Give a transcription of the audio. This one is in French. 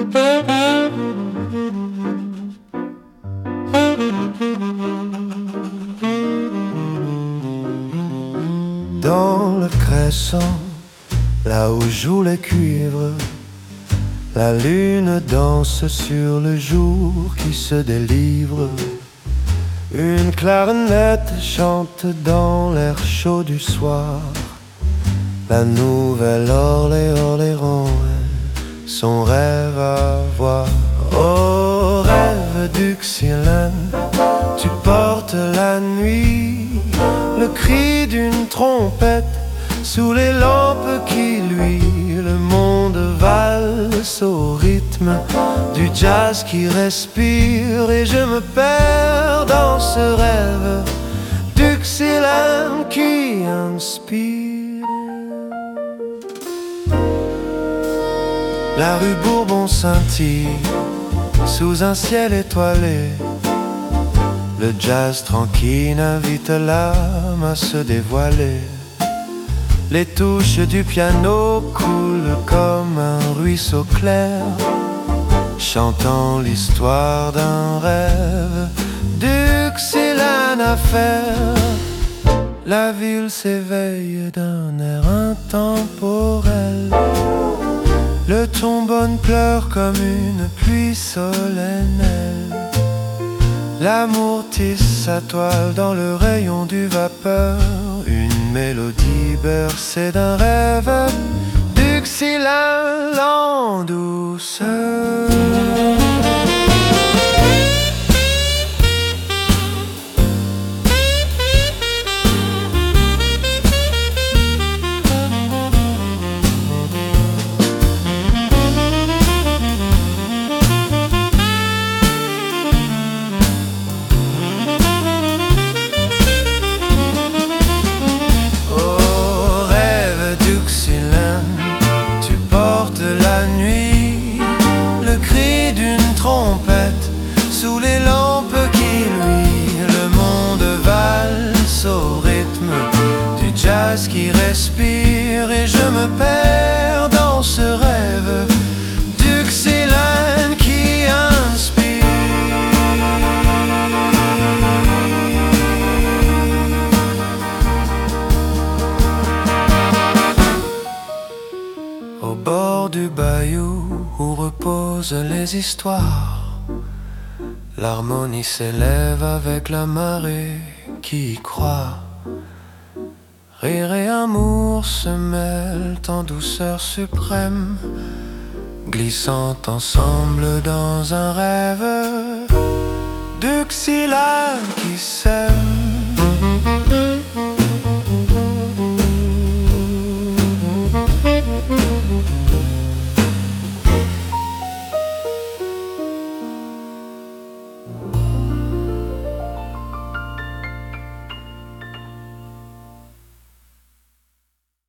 Dans le crescent, là où jouent les cuivres, la lune danse sur le jour qui se délivre. Une clarinette chante dans l'air chaud du soir. La Nouvelle-Orléans, son rêve à voir. Oh, rêve d'Uxilène, tu portes la nuit le cri d'une trompette sous les lampes qui luisent. Le monde valse au rythme du jazz qui respire, et je me perds dans ce rêve d'Uxilène qui inspire. La rue Bourbon scintille sous un ciel étoilé. Le jazz tranquille invite l'âme à se dévoiler. Les touches du piano coulent comme un ruisseau clair, chantant l'histoire d'un rêve d'Uxilène à faire. La ville s'éveille d'un air intemporel. Le trombone pleure comme une pluie solennelle. L'amour tisse sa toile dans le rayon du vapeur. Une mélodie bercée d'un rêve d'Uxilène en douceur. Trompette sous les lampes qui luisent. Le monde valse au rythme du jazz qui respire, et je me perds dans ce rêve d'Uxilène qui inspire. Au bord du bayou où reposent les histoires, l'harmonie s'élève avec la marée qui y croit. Rire et amour se mêlent en douceur suprême, glissant ensemble dans un rêve d'Uxilène qui s'aime.